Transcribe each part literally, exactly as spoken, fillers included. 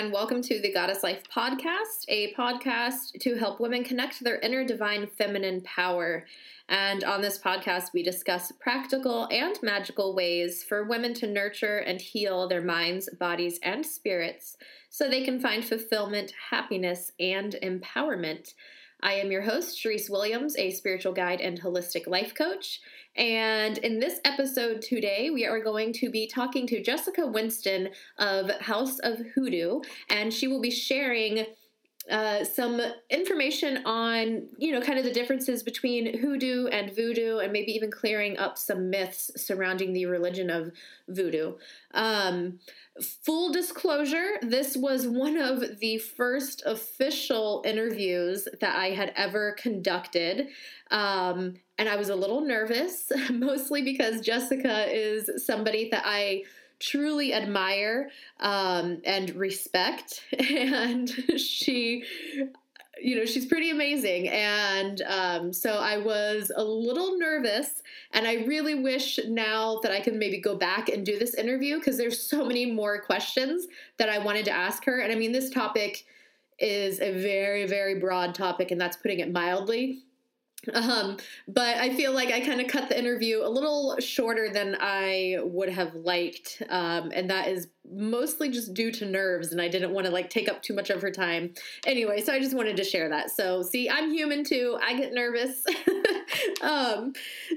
and welcome to the Goddess Life podcast, a podcast to help women connect to their inner divine feminine power. And on this podcast, we discuss practical and magical ways for women to nurture and heal their minds, bodies, and spirits so they can find fulfillment, happiness, and empowerment. I am your host, Sharice Williams, a spiritual guide and holistic life coach. And in this episode today, we are going to be talking to Jessica Winston of House of Hoodoo, and she will be sharing uh, some information on, you know, kind of the differences between hoodoo and voodoo, and maybe even clearing up some myths surrounding the religion of voodoo. Um, full disclosure, this was one of the first official interviews that I had ever conducted. Um, and I was a little nervous, mostly because Jessica is somebody that I truly admire um, and respect. And she, you know, she's pretty amazing. And um, so I was a little nervous, and I really wish now that I can maybe go back and do this interview, because there's so many more questions that I wanted to ask her. And I mean, this topic is a very, very broad topic, and that's putting it mildly. Um, but I feel like I kind of cut the interview a little shorter than I would have liked. Um, and that is mostly just due to nerves, and I didn't want to like take up too much of her time. Anyway, so I just wanted to share that. So see, I'm human too. I get nervous. um,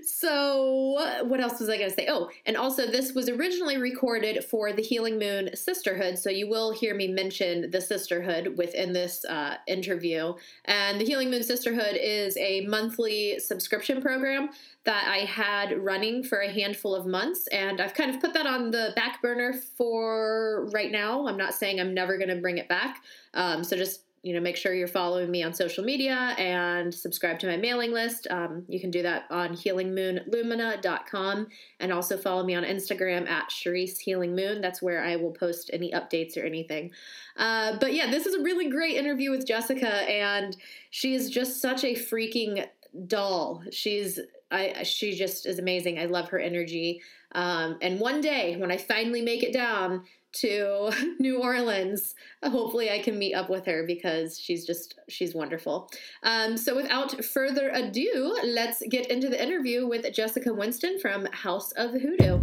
so what else was I going to say? Oh, and also this was originally recorded for the Healing Moon Sisterhood. So you will hear me mention the sisterhood within this, uh, interview. And the Healing Moon Sisterhood is a monthly subscription program that I had running for a handful of months, and I've kind of put that on the back burner for right now. I'm not saying I'm never going to bring it back. Um, so just, you know, make sure you're following me on social media and subscribe to my mailing list. Um, you can do that on healing moon lumina dot com, and also follow me on Instagram at Sharice Healing Moon. That's where I will post any updates or anything. Uh, but yeah, this is a really great interview with Jessica, and she is just such a freaking doll. She's I she just is amazing. I love her energy. Um, and one day when I finally make it down to New Orleans, hopefully I can meet up with her, because she's just, she's wonderful. Um, so without further ado, let's get into the interview with Jessica Winston from House of Hoodoo.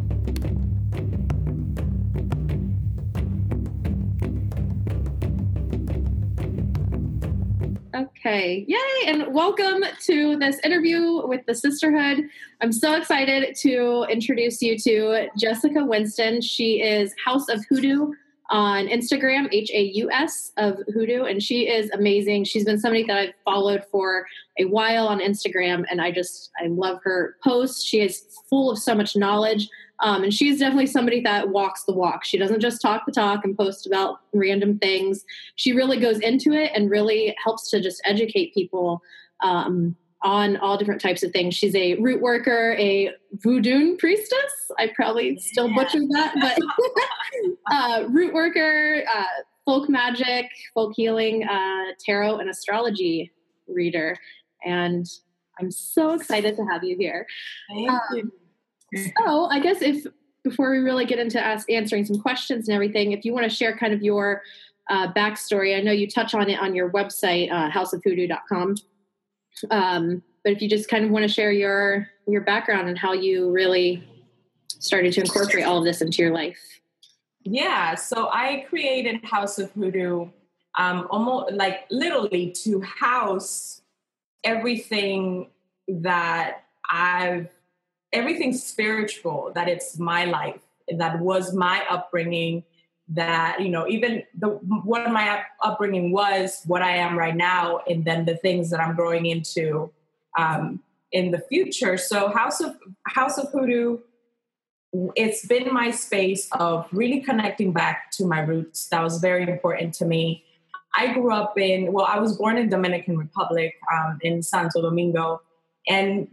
Okay, yay, and welcome to this interview with the Sisterhood. I'm so excited to introduce you to Jessica Winston. She is House of Hoodoo on Instagram, H A U S of Hoodoo, and she is amazing. She's been somebody that I've followed for a while on Instagram, and I just, I love her posts. She is full of so much knowledge. Um, and she's definitely somebody that walks the walk. She doesn't just talk the talk and post about random things. She really goes into it and really helps to just educate people um, on all different types of things. She's a root worker, a voodoo priestess. I probably still yeah. butchered that, but uh, root worker, uh, folk magic, folk healing, uh, tarot, and astrology reader. And I'm so excited to have you here. Thank um, you. So I guess if, before we really get into ask, answering some questions and everything, if you want to share kind of your uh, backstory, I know you touch on it on your website, uh, house of hoodoo dot com. Um, but if you just kind of want to share your, your background and how you really started to incorporate all of this into your life. Yeah. So I created House of Hoodoo, um, almost like literally to house everything that I've everything spiritual, that it's my life, that was my upbringing, that, you know, even the what my upbringing was, what I am right now, and then the things that I'm growing into um, in the future. So House of House of Hoodoo, it's been my space of really connecting back to my roots. That was very important to me. I grew up in, well, I was born in Dominican Republic, um, in Santo Domingo, and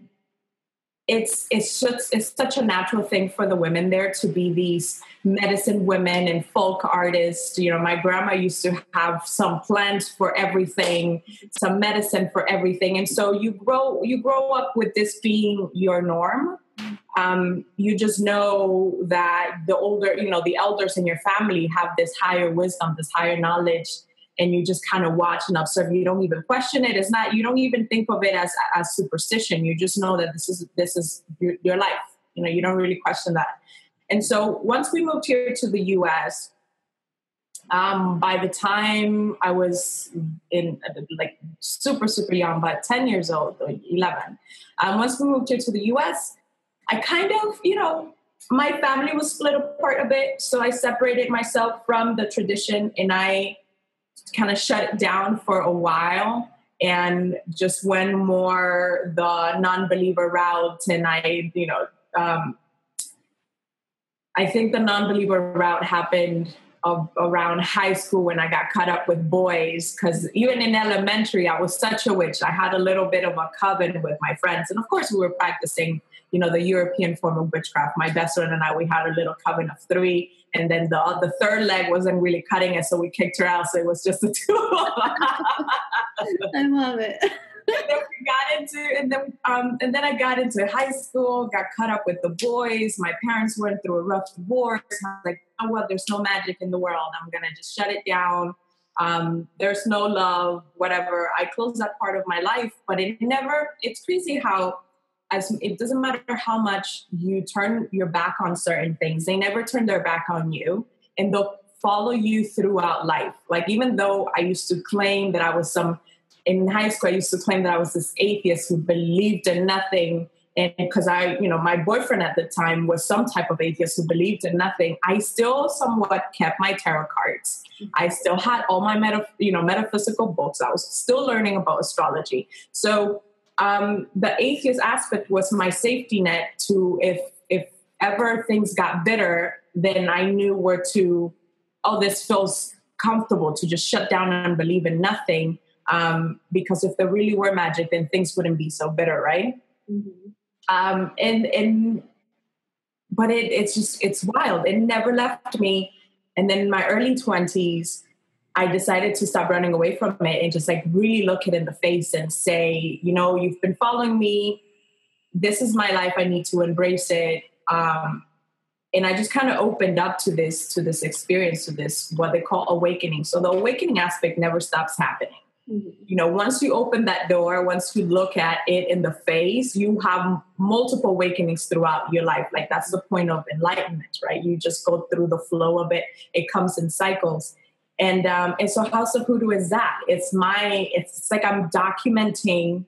It's it's just it's such a natural thing for the women there to be these medicine women and folk artists. You know, my grandma used to have some plants for everything, some medicine for everything, and so you grow you grow up with this being your norm. um, you just know that the older, you know, the elders in your family have this higher wisdom, this higher knowledge, and you just kind of watch and observe. You don't even question it. It's not, you don't even think of it as, as superstition. You just know that this is, this is your, your life. You know, you don't really question that. And so once we moved here to the U S, um, by the time I was in like super, super young, about ten years old, or eleven, um, once we moved here to the U S, I kind of, you know, my family was split apart a bit. So I separated myself from the tradition and I kind of shut it down for a while and just went more the non-believer route. And I, you know, um, I think the non-believer route happened of, around high school when I got caught up with boys, because even in elementary, I was such a witch. I had a little bit of a coven with my friends. And of course, we were practicing, you know, the European form of witchcraft. My best friend and I, we had a little coven of three. And then the the third leg wasn't really cutting it, so we kicked her out. So it was just the two of us. I love it. And then we got into, and then um, and then I got into high school, got caught up with the boys. My parents went through a rough divorce. I was like, oh well, there's no magic in the world. I'm gonna just shut it down. Um, there's no love, whatever. I closed that part of my life, but it never. It's crazy how, as it doesn't matter how much you turn your back on certain things, they never turn their back on you, and they'll follow you throughout life. Like even though I used to claim that I was some. In high school, I used to claim that I was this atheist who believed in nothing. And because I, you know, my boyfriend at the time was some type of atheist who believed in nothing, I still somewhat kept my tarot cards. I still had all my, meta, you know, metaphysical books. I was still learning about astrology. So um, the atheist aspect was my safety net to, if, if ever things got bitter, then I knew where to, oh, this feels comfortable to just shut down and believe in nothing. Um, because if there really were magic, then things wouldn't be so bitter, right? Mm-hmm. Um, and and but it it's just it's wild. It never left me. And then in my early twenties, I decided to stop running away from it and just like really look it in the face and say, you know, you've been following me. This is my life. I need to embrace it. Um, and I just kind of opened up to this to this experience, to this what they call awakening. So the awakening aspect never stops happening. Mm-hmm. You know, once you open that door, once you look at it in the face, you have multiple awakenings throughout your life. Like that's the point of enlightenment, right? You just go through the flow of it. It comes in cycles. And um, and so House of Hoodoo is that. It's my, it's like I'm documenting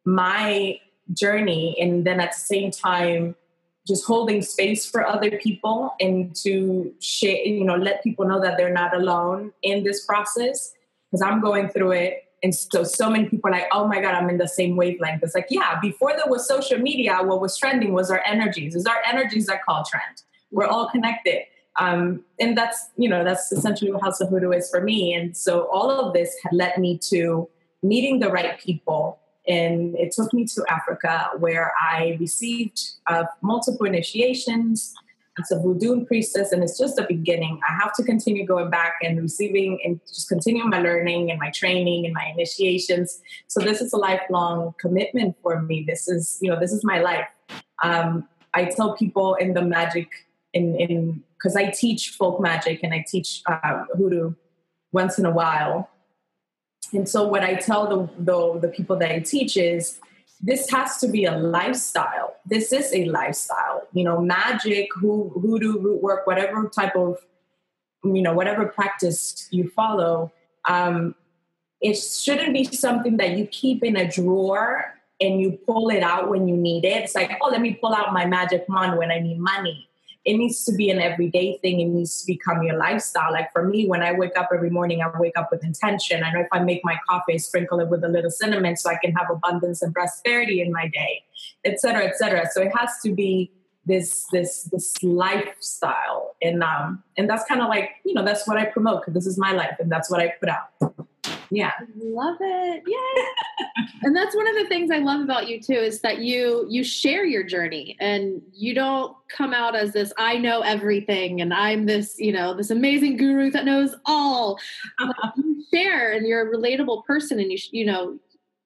my journey, and then at the same time, just holding space for other people and to share, you know, let people know that they're not alone in this process. Because I'm going through it. And so, so many people are like, oh my God, I'm in the same wavelength. It's like, yeah, before there was social media, what was trending was our energies. It's our energies that call trend. We're all connected. Um, and that's, you know, that's essentially what House of Hoodoo is for me. And so all of this had led me to meeting the right people. And it took me to Africa, where I received uh, multiple initiations. It's a voodoo priestess, and it's just the beginning. I have to continue going back and receiving and just continuing my learning and my training and my initiations. So this is a lifelong commitment for me. This is, you know, this is my life. Um, I tell people in the magic, in in because I teach folk magic and I teach uh, hoodoo once in a while. And so what I tell the, the the people that I teach is, this has to be a lifestyle. This is a lifestyle. You know, magic, hoodoo, root work, whatever type of, you know, whatever practice you follow, um, it shouldn't be something that you keep in a drawer and you pull it out when you need it. It's like, oh, let me pull out my magic wand when I need money. It needs to be an everyday thing. It needs to become your lifestyle. Like for me, when I wake up every morning, I wake up with intention. I know if I make my coffee, I sprinkle it with a little cinnamon so I can have abundance and prosperity in my day, et cetera, et cetera. So it has to be this, this, this lifestyle. And, um, and that's kind of like, you know, that's what I promote, because this is my life and that's what I put out. Yeah. Love it. Yeah. And that's one of the things I love about you too, is that you, you share your journey and you don't come out as this, I know everything. And I'm this, you know, this amazing guru that knows all. You share, and you're a relatable person, and you, you know,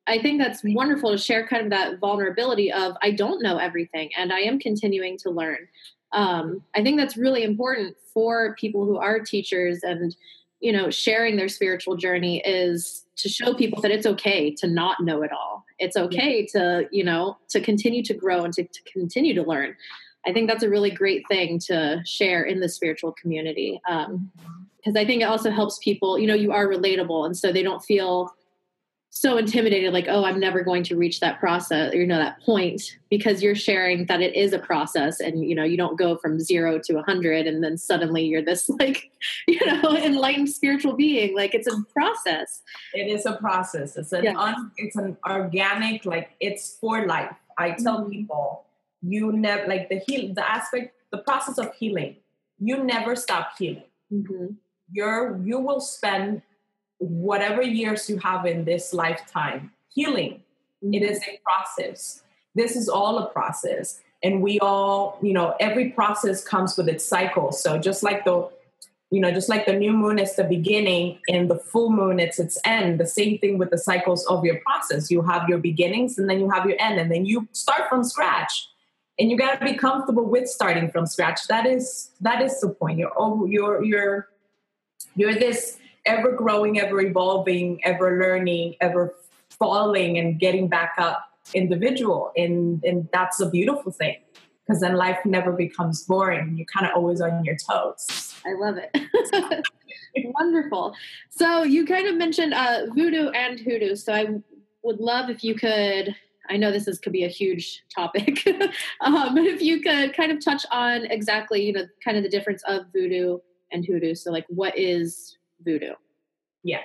I think that's wonderful to share kind of that vulnerability of, I don't know everything and I am continuing to learn. Um, I think that's really important for people who are teachers and, you know, sharing their spiritual journey is to show people that it's okay to not know it all. It's okay to, you know, to continue to grow and to, to continue to learn. I think that's a really great thing to share in the spiritual community. Um, because I think it also helps people, you know, you are relatable. And so they don't feel so intimidated, like, oh, I'm never going to reach that process, or, you know, that point, because you're sharing that it is a process and, you know, you don't go from zero to a hundred and then suddenly you're this like, you know, enlightened spiritual being. Like it's a process. It is a process. It's an, yeah. un, it's an organic, like it's for life. I tell mm-hmm. people, you never, like the heal, the aspect, the process of healing, you never stop healing. Mm-hmm. You're, you will spend whatever years you have in this lifetime healing. Mm-hmm. It is a process. This is all a process. And we all, you know, every process comes with its cycle. So just like the, you know, just like the new moon is the beginning and the full moon, it's its end. The same thing with the cycles of your process. You have your beginnings and then you have your end, and then you start from scratch. And you got to be comfortable with starting from scratch. That is, that is the point. You're, oh, you're, you're, you're this ever growing, ever evolving, ever learning, ever falling and getting back up individual. And, and that's a beautiful thing, because then life never becomes boring. You're kind of always on your toes. I love it. Wonderful. So you kind of mentioned uh, voodoo and hoodoo. So I would love if you could, I know this is, could be a huge topic, um, but if you could kind of touch on exactly, you know, kind of the difference of voodoo and hoodoo. So like, what is voodoo? Yeah.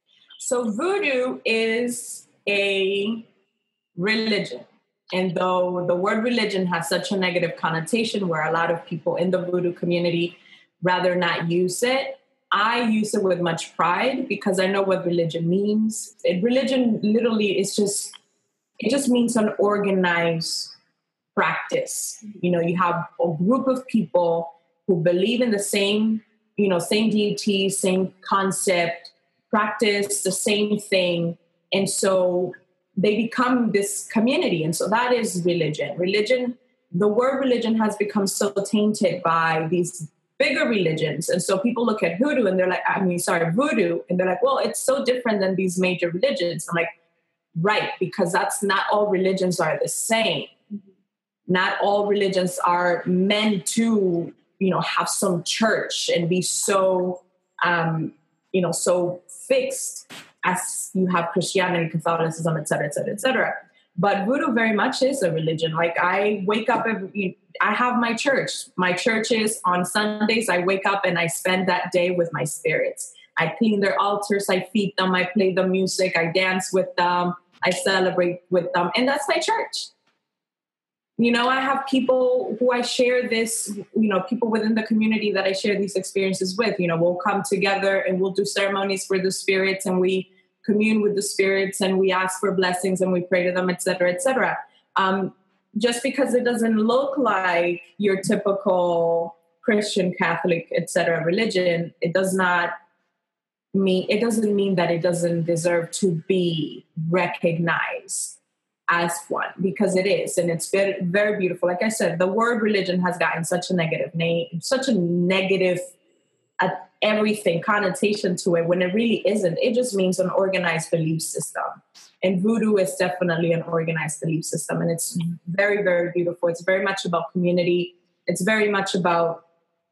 So voodoo is a religion. And though the word religion has such a negative connotation where a lot of people in the voodoo community rather not use it, I use it with much pride because I know what religion means. It, religion literally is just, it just means an organized practice. You know, you have a group of people who believe in the same, you know, same deity, same concept, practice the same thing. And so they become this community. And so that is religion. Religion, the word religion has become so tainted by these bigger religions. And so people look at hoodoo and they're like, I mean, sorry, voodoo. And they're like, well, it's so different than these major religions. I'm like, right, because that's not all religions are the same. Not all religions are meant to, you know, have some church and be so, um, you know, so fixed as you have Christianity, Catholicism, et cetera, et cetera, et cetera. But voodoo very much is a religion. Like I wake up, every, I have my church. My church is on Sundays. I wake up and I spend that day with my spirits. I clean their altars. I feed them. I play the music. I dance with them. I celebrate with them. And that's my church. You know, I have people who I share this, you know, people within the community that I share these experiences with. You know, we'll come together and we'll do ceremonies for the spirits and we commune with the spirits and we ask for blessings and we pray to them, et cetera, et cetera. Um, just because it doesn't look like your typical Christian, Catholic, et cetera religion, it does not mean, it doesn't mean that it doesn't deserve to be recognized as one, because it is, and it's very, very beautiful. Like I said, the word religion has gotten such a negative name, such a negative uh, everything connotation to it, when it really isn't. It just means an organized belief system. And voodoo is definitely an organized belief system, and it's very, very beautiful. It's very much about community. It's very much about,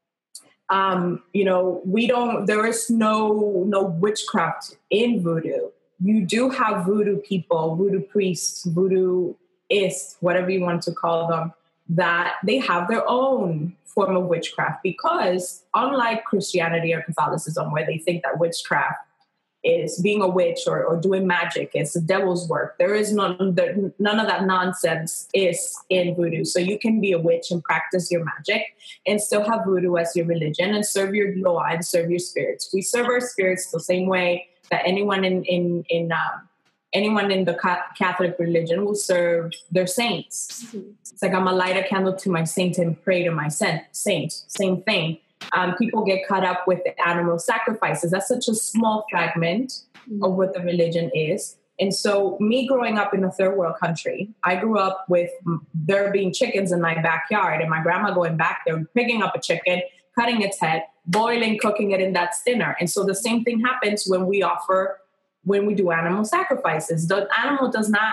um, you know, we don't. There is no no witchcraft in voodoo. You do have voodoo people, voodoo priests, voodooists, whatever you want to call them, that they have their own form of witchcraft, because unlike Christianity or Catholicism, where they think that witchcraft is being a witch or, or doing magic, it's the devil's work, there is none, there, none of that nonsense is in voodoo. So you can be a witch and practice your magic and still have voodoo as your religion and serve your loa and serve your spirits. We serve our spirits the same way that anyone in in in um, anyone in the Catholic religion will serve their saints. Mm-hmm. It's like I'm gonna light a candle to my saint and pray to my saint. Same thing. Um, people get caught up with the animal sacrifices. That's such a small fragment mm-hmm. of what the religion is. And so me growing up in a third world country, I grew up with there being chickens in my backyard and my grandma going back there, picking up a chicken, cutting its head, boiling, cooking it, and that's dinner. And so the same thing happens when we offer, when we do animal sacrifices. The animal does not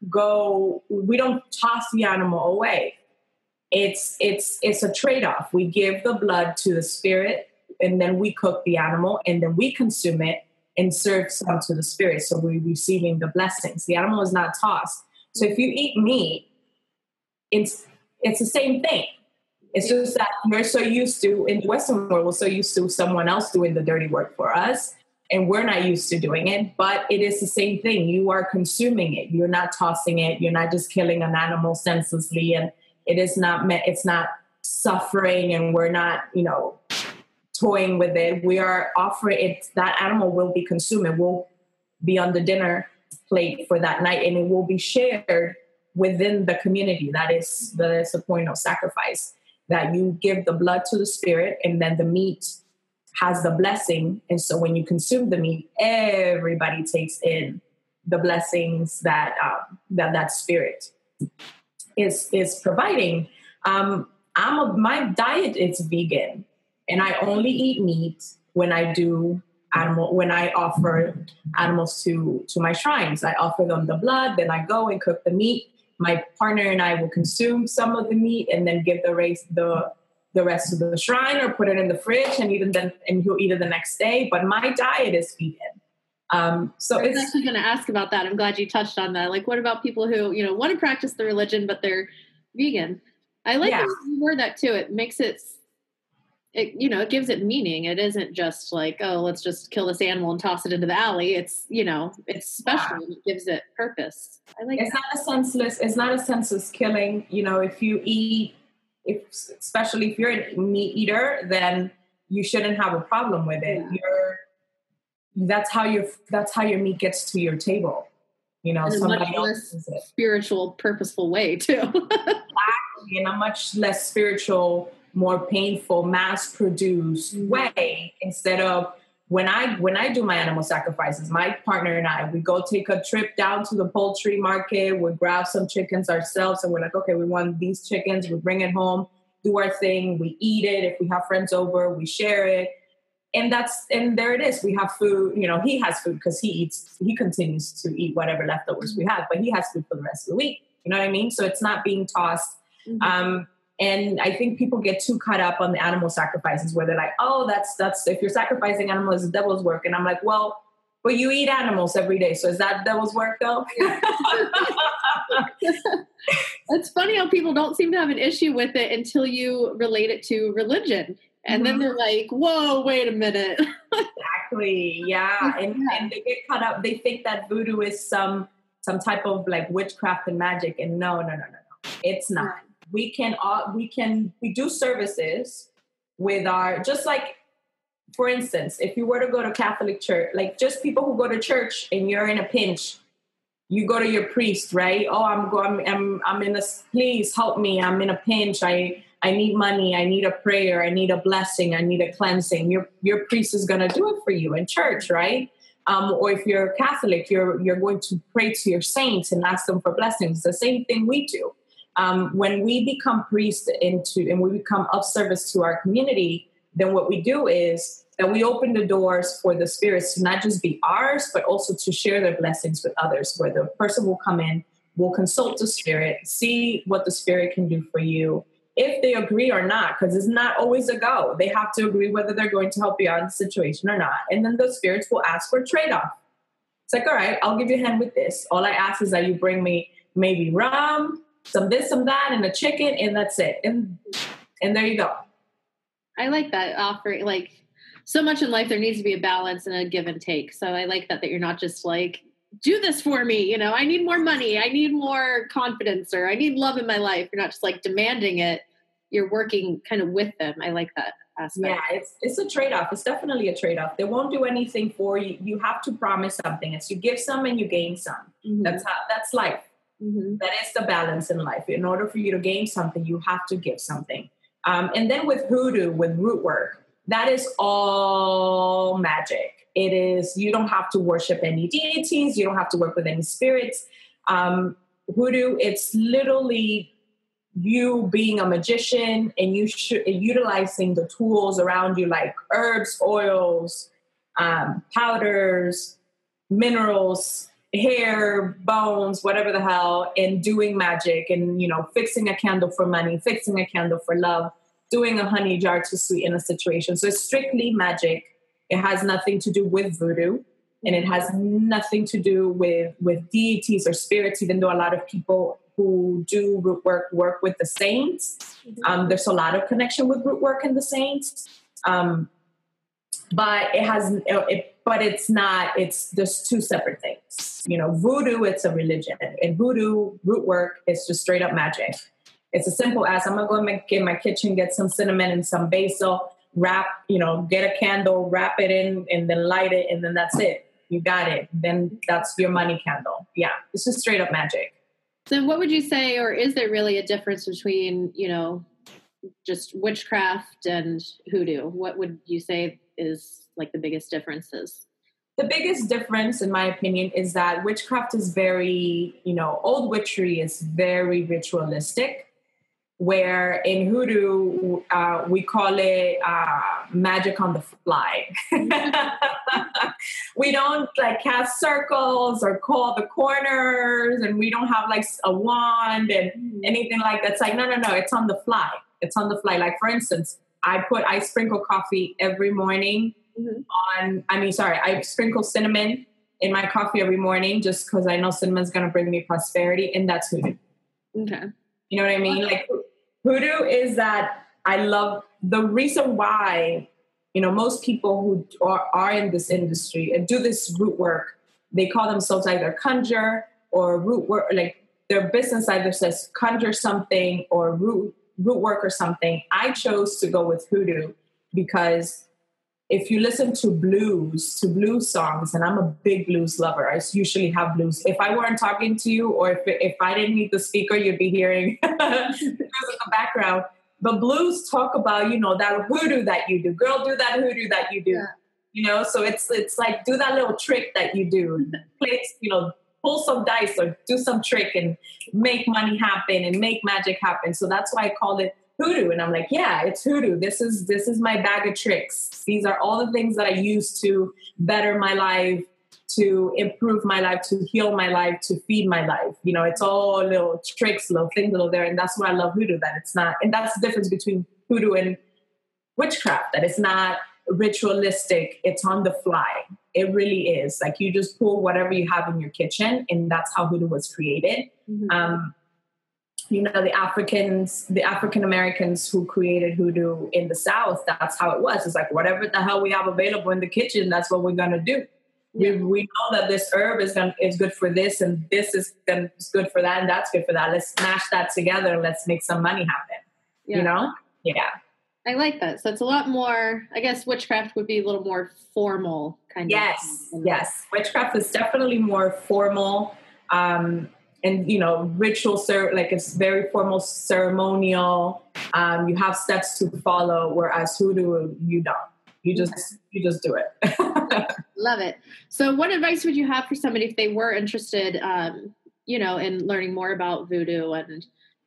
go, we don't toss the animal away. It's, it's, it's a trade-off. We give the blood to the spirit, and then we cook the animal, and then we consume it and serve some to the spirit. So we're receiving the blessings. The animal is not tossed. So if you eat meat, it's it's the same thing. It's just that we're so used to, in the Western world, we're so used to someone else doing the dirty work for us, and we're not used to doing it, but it is the same thing. You are consuming it. You're not tossing it. You're not just killing an animal senselessly, and it is not meant, it's not suffering, and we're not, you know, toying with it. We are offering it. That animal will be consumed. It will be on the dinner plate for that night, and it will be shared within the community. That is, that is the point of sacrifice, that you give the blood to the spirit, and then the meat has the blessing. And so when you consume the meat, everybody takes in the blessings that um, that that spirit is is providing. Um, I'm a, my diet is vegan. And I only eat meat when I do animal, when I offer animals to, to my shrines. I offer them the blood, then I go and cook the meat. My partner and I will consume some of the meat and then give the race, the the rest to the shrine, or put it in the fridge and eat it then, and he'll eat it the next day. But my diet is vegan. Um, so I was it's actually going to ask about that. I'm glad you touched on that. Like, what about people who, you know, want to practice the religion, but they're vegan? I like Yeah. the word that too. It makes it, it, you know, it gives it meaning. It isn't just like, oh, let's just kill this animal and toss it into the alley. It's, you know, it's special. Yeah. It gives it purpose. I like it's that. not a senseless, it's not a senseless killing. You know, if you eat, if especially if you're a meat eater, then you shouldn't have a problem with it. Yeah. You're that's how your that's how your meat gets to your table. You know, In a somebody much else less uses it. spiritual, purposeful way too. Exactly, in a much less spiritual, more painful, mass-produced Mhm. way. Instead of when I when I do my animal sacrifices, my partner and I, we go take a trip down to the poultry market. We grab some chickens ourselves, and we're like, okay, we want these chickens. We bring it home, do our thing. We eat it. If we have friends over, we share it. And that's and there it is. We have food. You know, he has food because he eats. He continues to eat whatever leftovers we have, but he has food for the rest of the week. You know what I mean? So it's not being tossed. Mhm. Um, and I think people get too caught up on the animal sacrifices, where they're like, "Oh, that's that's if you're sacrificing animals, it's devil's work." And I'm like, "Well, but you eat animals every day, so is that devil's work though?" It's funny how people don't seem to have an issue with it until you relate it to religion. And then Mhm. they're like, whoa, wait a minute. Exactly. Yeah. And, Yeah. and they get caught up. They think that voodoo is some some type of like witchcraft and magic. And no, no, no, no, no. It's not. Right. We can all we can we do services with our just like for instance, if you were to go to Catholic church, like just people who go to church and you're in a pinch, you go to your priest, right? Oh, I'm going I'm I'm in a please help me. I'm in a pinch. I I need money. I need a prayer. I need a blessing. I need a cleansing. Your your priest is going to do it for you in church, right? Um, or if you're Catholic, you're you're going to pray to your saints and ask them for blessings. The same thing we do. Um, when we become priests into and we become of service to our community, then what we do is that we open the doors for the spirits to not just be ours, but also to share their blessings with others. Where the person will come in, will consult the spirit, see what the spirit can do for you. If they agree or not, because it's not always a go. They have to agree whether they're going to help you out in the situation or not. And then the spirits will ask for a trade-off. It's like, all right, I'll give you a hand with this. All I ask is that you bring me maybe rum, some this, some that, and a chicken, and that's it. And and there you go. I like that offering. Like, so much in life, there needs to be a balance and a give and take. So I like that, that you're not just like, do this for me. You know, I need more money. I need more confidence, or I need love in my life. You're not just like demanding it. You're working kind of with them. I like that aspect. Yeah, it's it's a trade-off. It's definitely a trade-off. They won't do anything for you. You have to promise something. It's you give some and you gain some. Mhm. That's how that's life. Mhm. That is the balance in life. In order for you to gain something, you have to give something. Um, and then with hoodoo, with root work, that is all magic. It is, you don't have to worship any deities. You don't have to work with any spirits. Um, Hoodoo, it's literally you being a magician and you sh- utilizing the tools around you, like herbs, oils, um, powders, minerals, hair, bones, whatever the hell, and doing magic and, you know, fixing a candle for money, fixing a candle for love, doing a honey jar to sweeten a situation. So it's strictly magic. It has nothing to do with voodoo, and it has nothing to do with, with deities or spirits, even though a lot of people who do root work work with the saints. Um, there's a lot of connection with root work and the saints. Um, but it has, it, but it's not, it's, there's two separate things. You know, voodoo, it's a religion, and voodoo, root work, it's just straight up magic. It's as simple as I'm going to go make, in my kitchen, get some cinnamon and some basil, wrap, you know, get a candle, wrap it in, and then light it, and then that's it. You got it. Then that's your money candle. Yeah, it's just straight up magic. So what would you say, or is there really a difference between, you know, just witchcraft and hoodoo? What would you say is like the biggest differences? The biggest difference, in my opinion, is that witchcraft is very, you know, old witchery is very ritualistic, where in hoodoo, uh, we call it uh, magic on the fly. We don't like cast circles or call the corners, and we don't have like a wand and anything like that. It's like, no, no, no, it's on the fly. It's on the fly. Like, for instance, I put, I sprinkle coffee every morning mm-hmm. on, I mean, sorry, I sprinkle cinnamon in my coffee every morning just because I know cinnamon's going to bring me prosperity, and that's hoodoo. Okay. You know what I mean? Like, hoodoo is that I love the reason why, you know, most people who are, are in this industry and do this root work, they call themselves either conjure or root work, like their business either says conjure something or root, root work or something. I chose to go with hoodoo because if you listen to blues, to blues songs, and I'm a big blues lover, I usually have blues. If I weren't talking to you, or if if I didn't meet the speaker, you'd be hearing blues in the background. But blues talk about, you know, that hoodoo that you do. Girl, do that hoodoo that you do. Yeah. You know, so it's it's like, do that little trick that you do. Play, you know, pull some dice or do some trick and make money happen and make magic happen. So that's why I call it hoodoo. And I'm like, yeah, it's hoodoo. This is this is my bag of tricks. These are all the things that I use to better my life, to improve my life, to heal my life, to feed my life. You know, it's all little tricks, little things, little there. And that's why I love hoodoo, that it's not, and that's the difference between hoodoo and witchcraft, that it's not ritualistic. It's on the fly. It really is. Like, you just pull whatever you have in your kitchen, and that's how hoodoo was created. Mm-hmm. Um, you know, the Africans, the African Americans who created hoodoo in the South, that's how it was. It's like, whatever the hell we have available in the kitchen, that's what we're going to do. Yeah. We, we know that this herb is gonna, is good for this, and this is, gonna, is good for that, and that's good for that. Let's smash that together and let's make some money happen. Yeah. You know? Yeah. I like that. So it's a lot more, I guess witchcraft would be a little more formal kind yes, of. Yes, yes. Witchcraft is definitely more formal. Um, and, you know, ritual, cer- like it's very formal, ceremonial. Um, you have steps to follow, whereas hoodoo, you don't. You just, okay. you just do it. Love it. So what advice would you have for somebody if they were interested, um, you know, in learning more about voodoo and,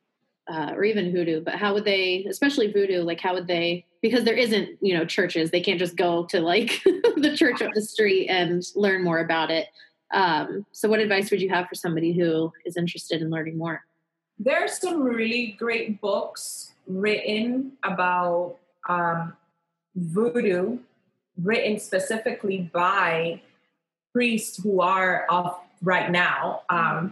uh, or even hoodoo, but how would they, especially voodoo, like how would they, because there isn't, you know, churches, they can't just go to like the church up the street and learn more about it. Um, so what advice would you have for somebody who is interested in learning more? There are some really great books written about um, voodoo, written specifically by priests who are off right now. Um,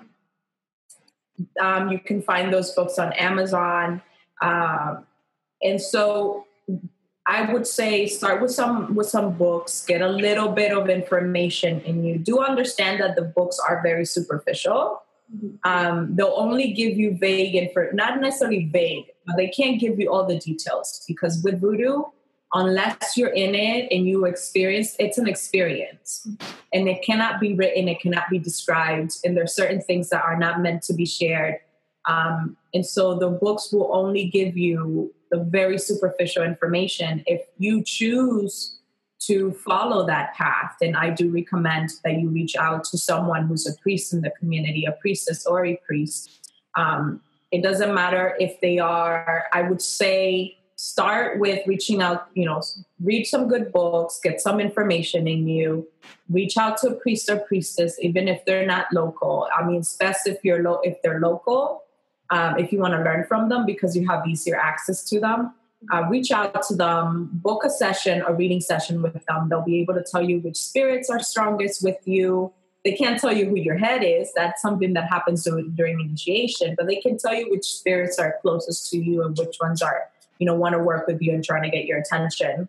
um, you can find those books on Amazon. Um, and so I would say start with some with some books, get a little bit of information, and you do understand that the books are very superficial. Mm-hmm. Um, they'll only give you vague info, not necessarily vague, but they can't give you all the details, because with voodoo, unless you're in it and you experience, it's an experience, and it cannot be written, it cannot be described, and there are certain things that are not meant to be shared. Um, and so the books will only give you the very superficial information. If you choose to follow that path, then I do recommend that you reach out to someone who's a priest in the community, a priestess or a priest. Um, it doesn't matter if they are, I would say, start with reaching out, you know, read some good books, get some information in you, reach out to a priest or priestess, even if they're not local. I mean, it's best if you're lo- if they're local, um, if you want to learn from them because you have easier access to them. Uh, reach out to them, book a session, a reading session with them. They'll be able to tell you which spirits are strongest with you. They can't tell you who your head is. That's something that happens during initiation, but they can tell you which spirits are closest to you and which ones are, you know, want to work with you and trying to get your attention.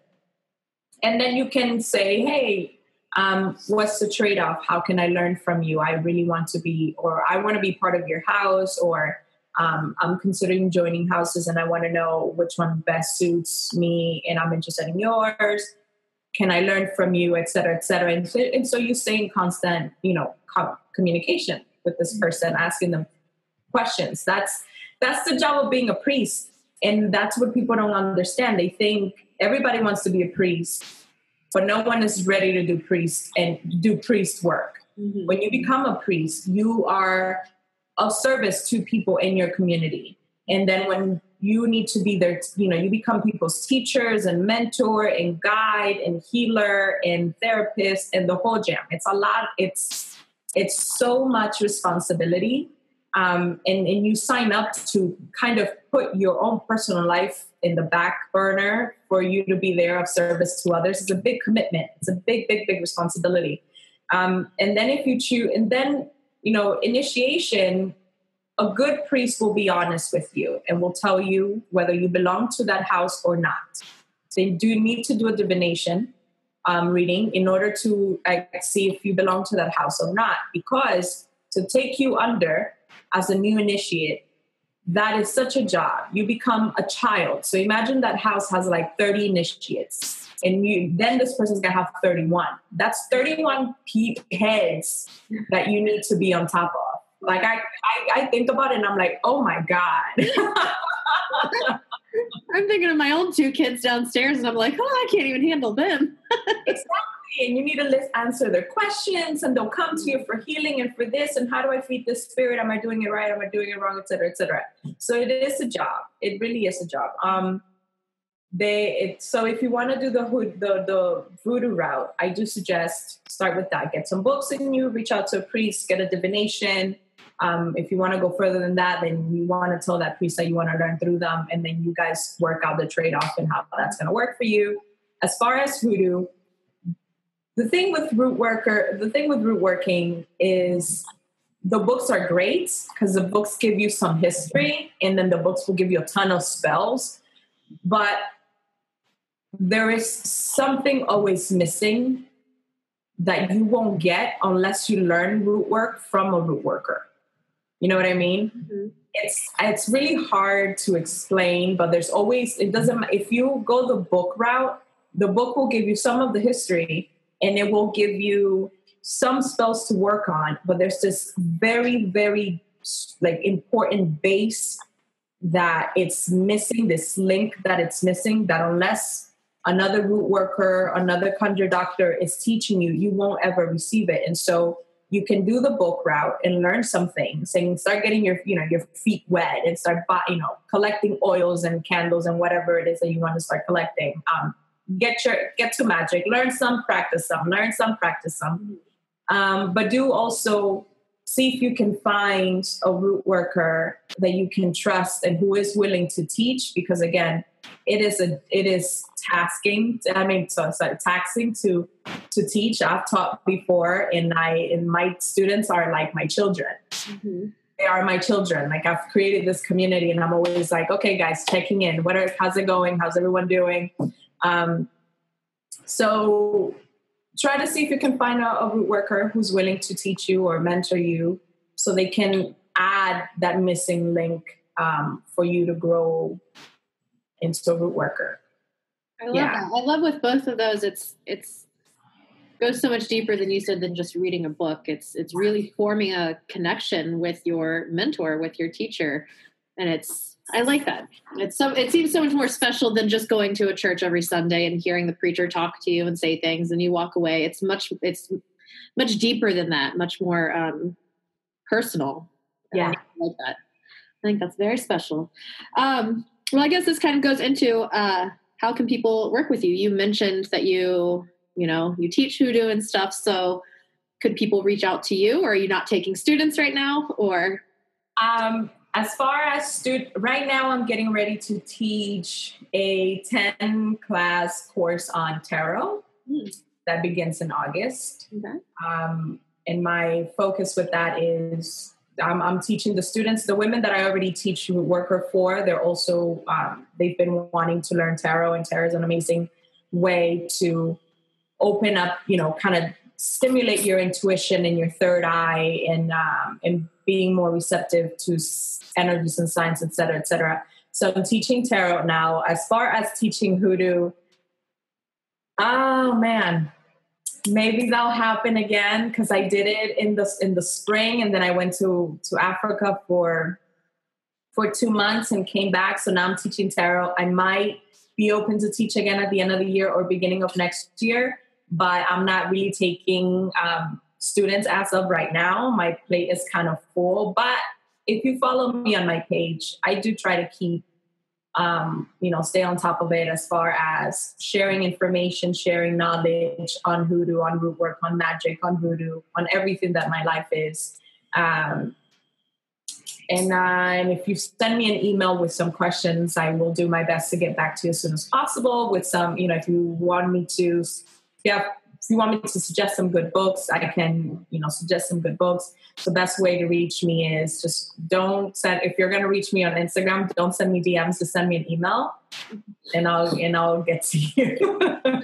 And then you can say, hey, um, what's the trade-off? How can I learn from you? I really want to be, or I want to be part of your house, or Um, I'm considering joining houses and I want to know which one best suits me and I'm interested in yours. Can I learn from you, et cetera, et cetera. And so, and so you stay in constant, you know, co- communication with this person, asking them questions. That's, that's the job of being a priest. And that's what people don't understand. They think everybody wants to be a priest, but no one is ready to do priest and do priest work. Mm-hmm. When you become a priest, you are of service to people in your community. And then when you need to be there, you know, you become people's teachers and mentor and guide and healer and therapist and the whole jam. It's a lot. It's, it's so much responsibility. Um, and, and you sign up to kind of put your own personal life in the back burner for you to be there of service to others. It's a big commitment. It's a big, big, big responsibility. Um, and then if you choose, and then, you know, initiation, a good priest will be honest with you and will tell you whether you belong to that house or not. They do need to do a divination um, reading in order to uh, see if you belong to that house or not, because to take you under as a new initiate, that is such a job. You become a child. So imagine that house has like thirty initiates. And you, then this person's gonna have thirty-one. That's thirty-one pe- heads that you need to be on top of. Like I, I, I think about it and I'm like, oh my God. I'm thinking of my own two kids downstairs and I'm like, oh, I can't even handle them. Exactly. And you need to list, answer their questions and they'll come to you for healing and for this. And how do I feed this spirit? Am I doing it right? Am I doing it wrong? Et cetera, et cetera. So it is a job. It really is a job. Um, They it, so if you want to do the, the the voodoo route, I do suggest start with that. Get some books in you, reach out to a priest, get a divination. Um, if you want to go further than that, then you want to tell that priest that you want to learn through them, and then you guys work out the trade-off and how that's going to work for you. As far as voodoo, the thing with root worker, the thing with root working is the books are great because the books give you some history, and then the books will give you a ton of spells, but there is something always missing that you won't get unless you learn root work from a root worker. You know what I mean? Mm-hmm. It's it's really hard to explain, but there's always, it doesn't, if you go the book route, the book will give you some of the history and it will give you some spells to work on, but there's this very, very like important base that it's missing, this link that it's missing, that unless another root worker, another conjure doctor is teaching you, you won't ever receive it. And so you can do the book route and learn some things and start getting your, you know, your feet wet and start, you know, collecting oils and candles and whatever it is that you want to start collecting. Um, get your, get to magic, learn some, practice some, learn some, practice some. Um, but do also see if you can find a root worker that you can trust and who is willing to teach, because again, it is a it is tasking. To, I mean, so sorry, taxing to to teach. I've taught before, and I and my students are like my children. Mm-hmm. They are my children. Like I've created this community, and I'm always like, okay, guys, checking in. What are how's it going? How's everyone doing? Um, so try to see if you can find a, a root worker who's willing to teach you or mentor you, so they can add that missing link um, for you to grow into a root worker. I love yeah. that. I love with both of those. It's it's goes so much deeper than you said than just reading a book. It's it's really forming a connection with your mentor, with your teacher, and it's I like that. It's so, it seems so much more special than just going to a church every Sunday and hearing the preacher talk to you and say things and you walk away. It's much, it's much deeper than that, much more um, personal. Yeah. I like that. I think that's very special. Um, well, I guess this kind of goes into uh, how can people work with you? You mentioned that you, you know, you teach hoodoo and stuff. So could people reach out to you, or are you not taking students right now? Or um, as far as student, right now I'm getting ready to teach a ten class course on tarot hmm. that begins in August. Okay. Um, and my focus with that is I'm, I'm teaching the students, the women that I already teach worker for. They're also, um, they've been wanting to learn tarot, and tarot is an amazing way to open up, you know, kind of stimulate your intuition and your third eye, and um, and being more receptive to energies and signs, et cetera, et cetera. So I'm teaching tarot now. As far as teaching hoodoo, oh man, maybe that'll happen again, because I did it in the in the spring, and then I went to to Africa for for two months and came back. So now I'm teaching tarot. I might be open to teach again at the end of the year or beginning of next year, but I'm not really taking um, students as of right now. My plate is kind of full. But if you follow me on my page, I do try to keep, um, you know, stay on top of it as far as sharing information, sharing knowledge on hoodoo, on root work, on magic, on voodoo, on everything that my life is. Um, and, uh, and if you send me an email with some questions, I will do my best to get back to you as soon as possible with some, you know, if you want me to, yeah, if you want me to suggest some good books, I can, you know, suggest some good books. The best way to reach me is just don't send, if you're going to reach me on Instagram, don't send me D Ms, just send me an email and I'll, and I'll get to you.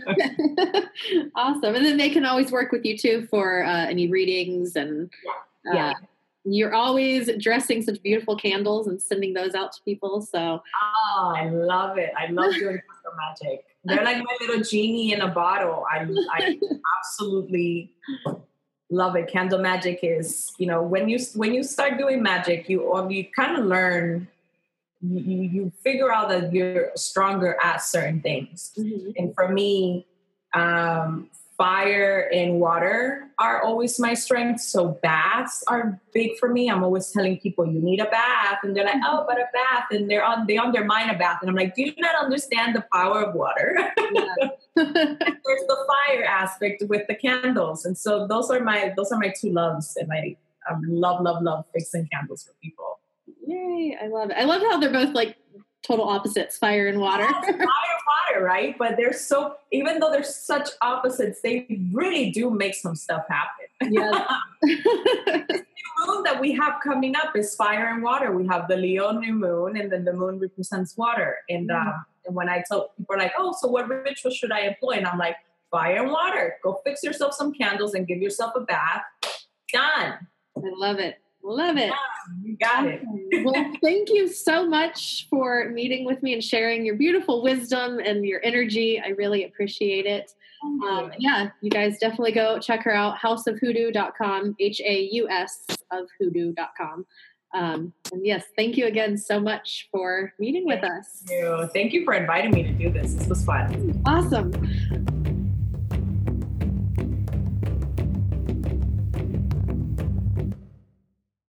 Awesome. And then they can always work with you too for uh, any readings, and uh, yeah. You're always dressing such beautiful candles and sending those out to people. So, oh, I love it. I love doing candle magic. They're like my little genie in a bottle. I, I absolutely love it. Candle magic is, you know, when you when you start doing magic, you um, you kind of learn, you you figure out that you're stronger at certain things. Mm-hmm. And for me, um, fire and water are always my strength. So baths are big for me. I'm always telling people you need a bath, and they're like, "Oh, but a bath," and they're on they undermine a bath, and I'm like, "Do you not understand the power of water?" Yeah. There's the fire aspect with the candles, and so those are my those are my two loves, and I um, love love love fixing candles for people. Yay! I love it. I love how they're both like total opposites, fire and water. Yes, fire and water, right? But they're so, even though they're such opposites, they really do make some stuff happen. Yeah. This new moon that we have coming up is fire and water. We have the Leo new moon, and then the moon represents water. And, mm. uh, and when I tell people like, oh, so what ritual should I employ? And I'm like, fire and water. Go fix yourself some candles and give yourself a bath. Done. I love it. Love it. Yeah, you got it. Well, thank you so much for meeting with me and sharing your beautiful wisdom and your energy. I really appreciate it. Um, yeah, you guys definitely go check her out, house of hoodoo dot com, H A U S of hoodoo dot com. Um, and yes, thank you again so much for meeting with us. Thank you. Thank you for inviting me to do this. This was fun. Awesome.